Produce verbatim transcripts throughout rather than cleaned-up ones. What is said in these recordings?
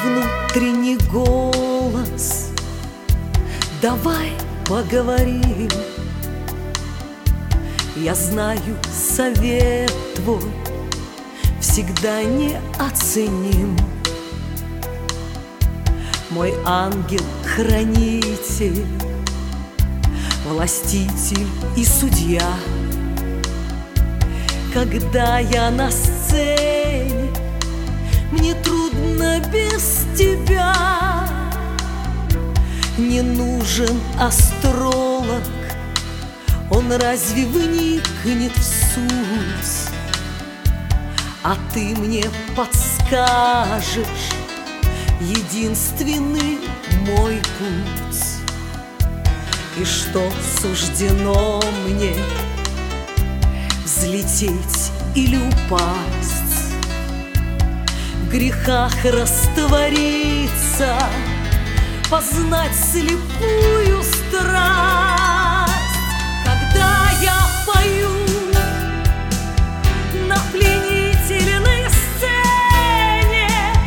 внутренний голос: давай поговорим. Я знаю, совет твой всегда неоценим. Мой ангел-хранитель, властитель и судья. Когда я на сцене, мне трудно без тебя. Не нужен астролог, он разве вникнет в суть? А ты мне подскажешь единственный мой путь. И что суждено мне, взлететь или упасть, в грехах раствориться, познать слепую страсть. Когда я пою на пленительной сцене,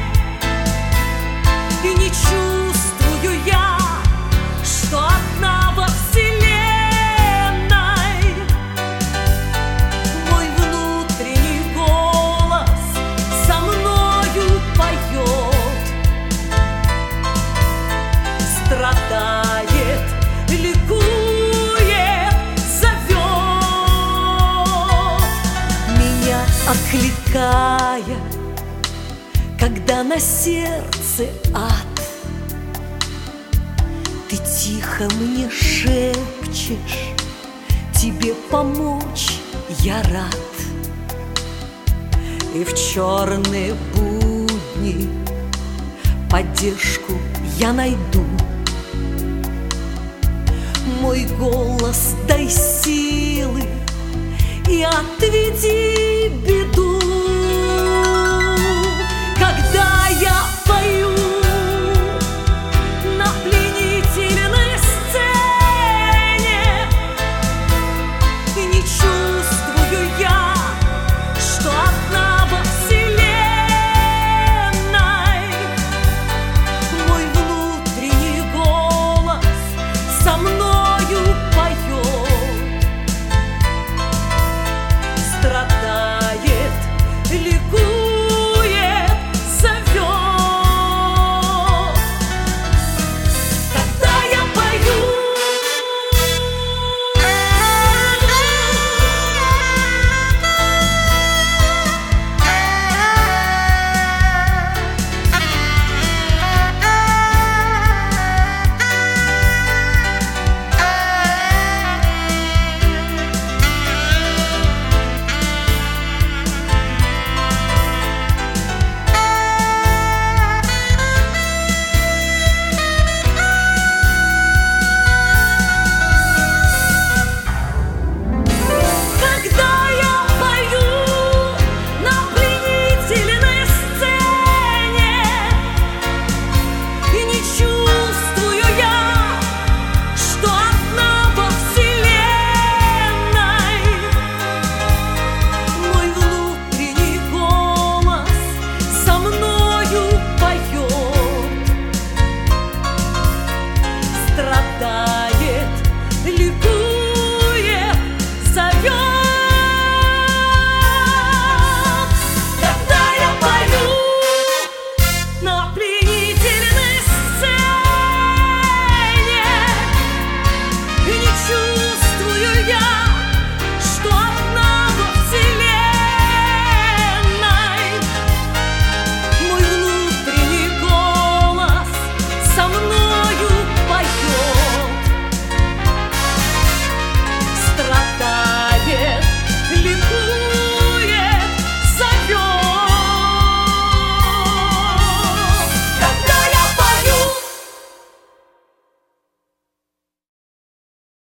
и не чувствую я, что одна во вселенной, мой внутренний голос со мною поет, страдает, ликует, зовет меня, окликая, когда на сердце ад. Ты тихо мне шепчешь: тебе помочь я рад. И в черные будни поддержку я найду. Мой голос дай силы и отведи беду.